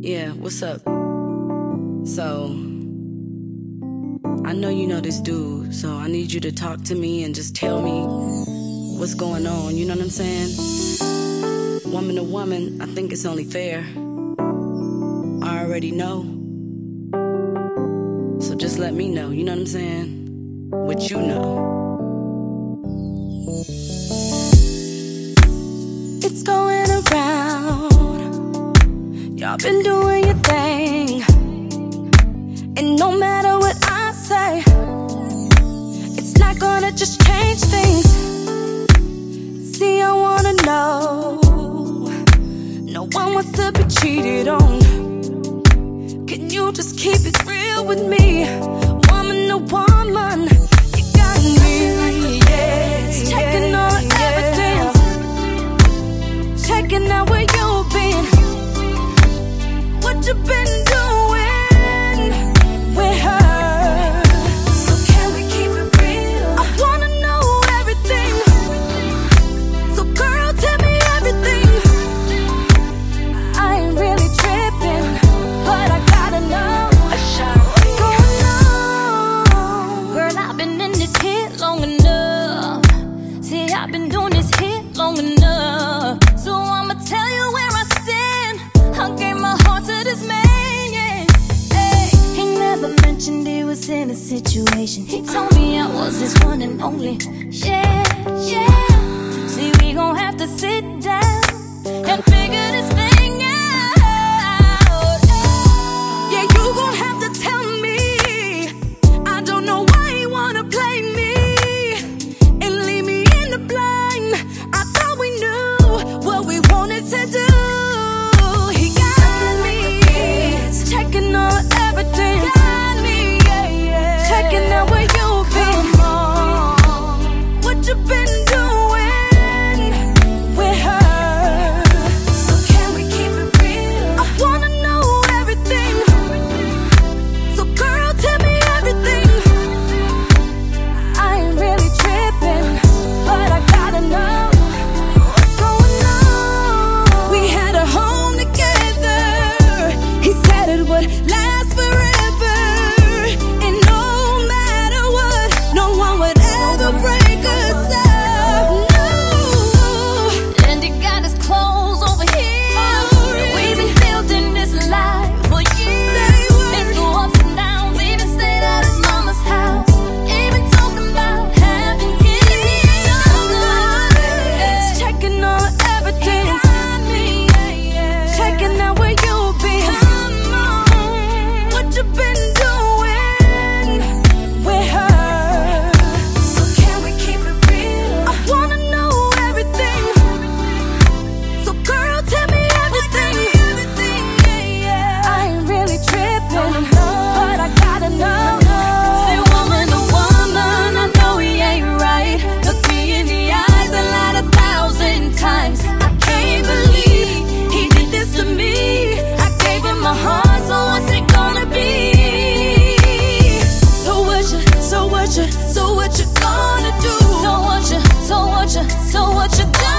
Yeah, what's up? So, I know you know this dude, so I need you to talk to me and just tell me what's going on, you know what I'm saying? Woman to woman, I think it's only fair. I already know. So just let me know, you know what I'm saying? What you know. It's going around. Y'all been doing your thing, and no matter what I say, it's not gonna just change things. See, I wanna know, no one wants to be cheated on. Can you just keep it real with me? Woman to woman, you got me, yeah. Checking all evidence, checking out where you've been, what you been doing with her. So can we keep it real? I wanna know everything. So girl, tell me everything. I ain't really tripping, but I gotta know what's going on. Girl, I've been in this hit long enough. See, I've been doing this hit long enough. So I'ma tell you where I stand. I gave my heart to this man, yeah. Hey, he never mentioned he was in a situation. He told me I was his one and only. Yeah, yeah. See, we gon' have to sit down and figure this thing out. Yeah, you gon' have to tell me. I don't know why you wanna play me and leave me in the blind. I thought we knew what we wanted to do. He got me, checking all evidence, got me, yeah, yeah. Checking out where you've been, what you been doing with her. So can we keep it real? I wanna know everything. So girl, tell me everything. I ain't really tripping, but I gotta know what's going on. We had a home together. He said it would last forever, and no matter what, no one would ever break us up. No. And he got his clothes over here. We've been building this life for years. Been through ups and downs, even stayed at his mama's house. Even talking about having kids. Checking all evidence, checking out where you've been, what you been doing with her. So can we keep it real? I wanna know everything. So girl, tell me everything. I ain't really tripping, but I gotta know. Say woman to woman, I know he ain't right. Look me in the eyes a lot 1,000 times. I can't believe he did this to me. I gave him my heart, so what's it gonna be? So what you gonna do? So what you gonna